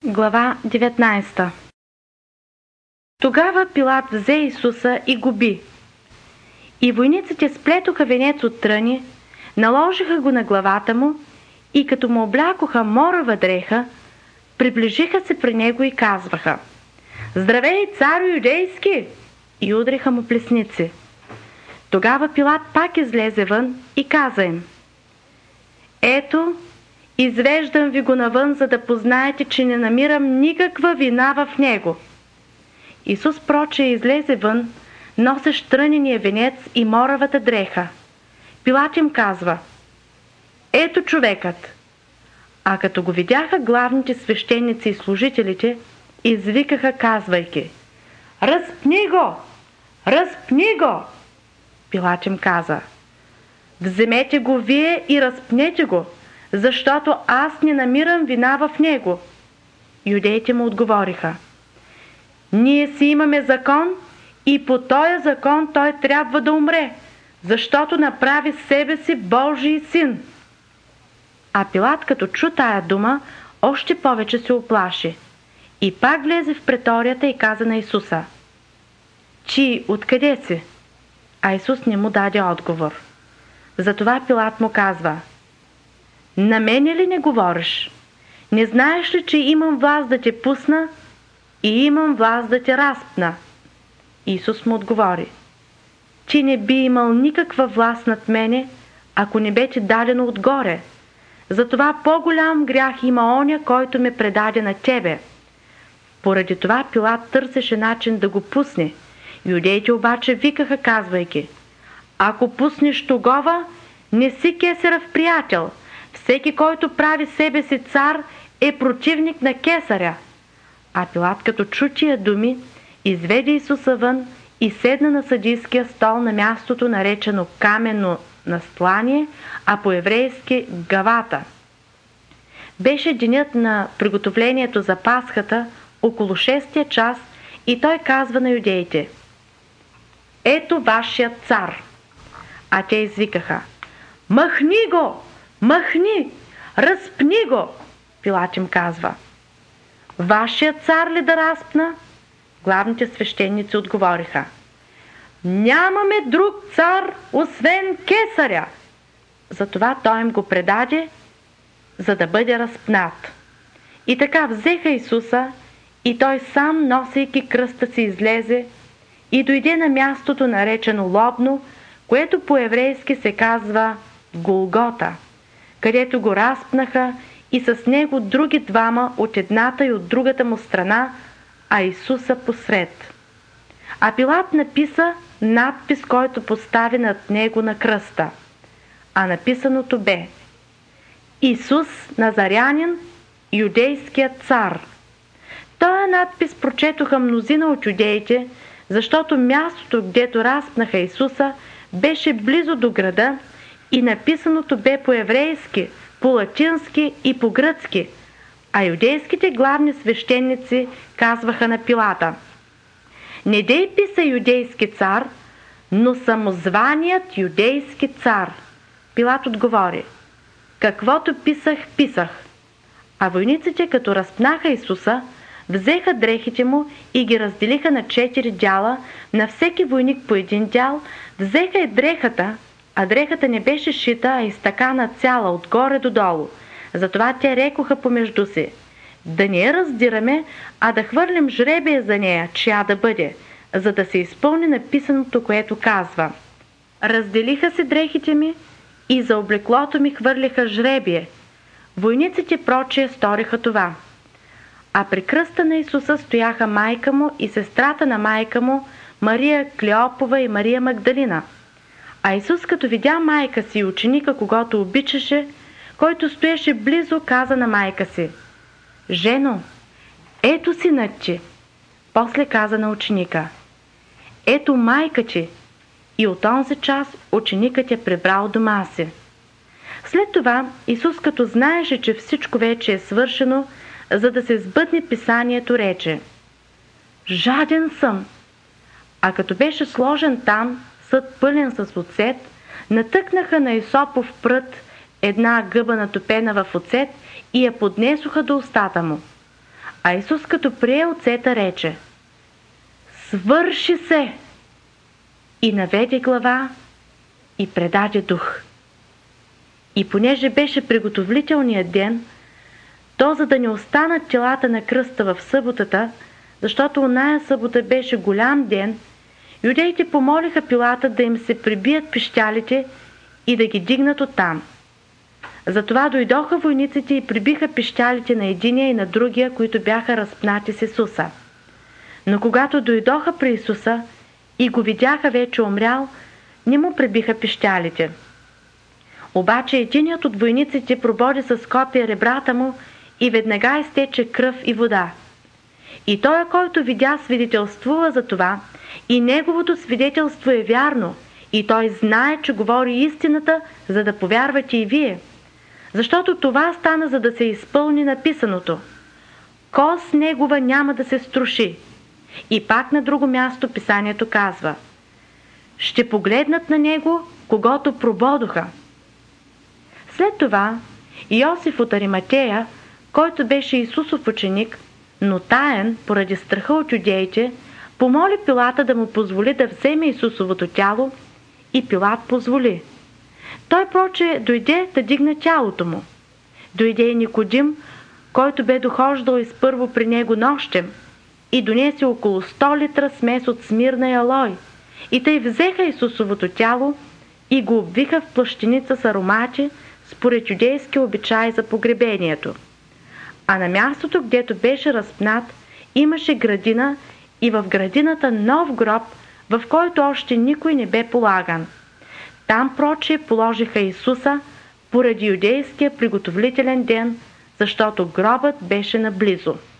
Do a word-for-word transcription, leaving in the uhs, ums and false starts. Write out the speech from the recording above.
Глава деветнайсета. Тогава Пилат взе Исуса и го би. И войниците сплетоха венец от тръни, наложиха го на главата му и като му облякоха морава дреха, приближиха се при него и казваха: „Здравей, царю юдейски!“ и удриха му плесници. Тогава Пилат пак излезе вън и каза им: „Ето, извеждам ви го навън, за да познаете, че не намирам никаква вина в него.“ Исус проче излезе вън, носещ трънения венец и моравата дреха. Пилат им казва: „Ето човекът!“ А като го видяха главните свещеници и служителите, извикаха, казвайки: „Разпни го! Разпни го!“ Пилат им каза: „Вземете го вие и разпнете го, защото аз не намирам вина в него.“ Юдеите му отговориха: „Ние си имаме закон и по този закон той трябва да умре, защото направи себе си Божий син.“ А Пилат, като чу тая дума, още повече се уплаши и пак влезе в преторията и каза на Исуса: „Чи, откъде си?“ А Исус не му даде отговор. Затова Пилат му казва: „На мене ли не говориш? Не знаеш ли, че имам власт да те пусна и имам власт да те разпна?“ Исус му отговори: „Ти не би имал никаква власт над мене, ако не бе ти дадено отгоре. Затова по-голям грях има оня, който ме предаде на тебе.“ Поради това Пилат търсеше начин да го пусне. Юдеите обаче викаха, казвайки: „Ако пуснеш тогова, не си кесарев приятел. Всеки, който прави себе си цар, е противник на кесаря.“ А Пилат, като чу тия думи, изведе Исуса вън и седна на съдийския стол на мястото, наречено каменно настлание, а по-еврейски Гавата. Беше денят на приготовлението за Пасхата, около шестия час, и той казва на юдеите: „Ето вашият цар!“ А те извикаха: „Махни го! Махни! Разпни го!“ Пилат им казва: „Вашият цар ли да разпна?“ Главните свещеници отговориха: „Нямаме друг цар, освен кесаря!“ Затова той им го предаде, за да бъде разпнат. И така взеха Исуса, и той сам, носейки кръста си, излезе и дойде на мястото, наречено Лобно, което по-еврейски се казва Голгота, където го разпнаха и с него други двама от едната и от другата му страна, а Исуса посред. А Пилат написа надпис, който постави над него на кръста. А написаното бе: „Исус Назарянин, юдейският цар.“ Този надпис прочетоха мнозина от юдеите, защото мястото, гдето разпнаха Исуса, беше близо до града и написаното бе по-еврейски, по-латински и по-гръцки, а юдейските главни свещеници казваха на Пилата: „Не дей писа юдейски цар, но самозваният юдейски цар.“ Пилат отговори: „Каквото писах, писах.“ А войниците, като разпнаха Исуса, взеха дрехите му и ги разделиха на четири дяла, на всеки войник по един дял, взеха и дрехата, а дрехата не беше шита, а изтъкана цяла отгоре до долу. Затова те рекоха помежду си: „Да не я раздираме, а да хвърлим жребие за нея, чия да бъде, за да се изпълни написаното, което казва: „Разделиха се дрехите ми и за облеклото ми хвърлиха жребие.“ Войниците прочие сториха това. А при кръста на Исуса стояха майка му и сестрата на майка му, Мария Клеопова и Мария Магдалина. А Исус, като видя майка си и ученика, когото обичаше, който стоеше близо, каза на майка си: „Жено, ето синът ти.“ После каза на ученика: „Ето майка ти.“ И от онзи час ученикът я прибрал дома си. След това Исус, като знаеше, че всичко вече е свършено, за да се сбъдне писанието, рече: „Жаден съм.“ А като беше сложен там съд пълен с оцет, натъкнаха на Исопов прът една гъба натопена в оцет и я поднесоха до устата му. А Исус, като прие оцета, рече: свърши се! И наведе глава и предаде дух. И понеже беше приготовителният ден, то за да не останат телата на кръста в съботата, защото оная събота беше голям ден, юдеите помолиха Пилата да им се прибият пищялите и да ги дигнат оттам. Затова дойдоха войниците и прибиха пищялите на единия и на другия, които бяха разпнати с Исуса. Но когато дойдоха при Исуса и го видяха вече умрял, не му прибиха пищялите. Обаче единият от войниците прободи с копие ребрата му и веднага изтече кръв и вода. И той, който видя, свидетелствува за това, и неговото свидетелство е вярно, и той знае, че говори истината, за да повярвате и вие. Защото това стана, за да се изпълни написаното: кост негова няма да се струши. И пак на друго място писанието казва: ще погледнат на него, когото прободоха. След това Йосиф от Ариматея, който беше Исусов ученик, но таен поради страха от юдеите, помоли Пилата да му позволи да вземе Исусовото тяло, и Пилат позволи. Той проче дойде да дигне тялото му. Дойде и Никодим, който бе дохождал изпърво при него нощем, и донесе около сто литра смес от смирна и алой, и тъй взеха Исусовото тяло и го обвиха в плащеница с аромати, според юдейски обичай за погребението. А на мястото, гдето беше разпнат, имаше градина, и в градината нов гроб, в който още никой не бе полаган. Там проче положиха Исуса поради юдейския приготовителен ден, защото гробът беше наблизо.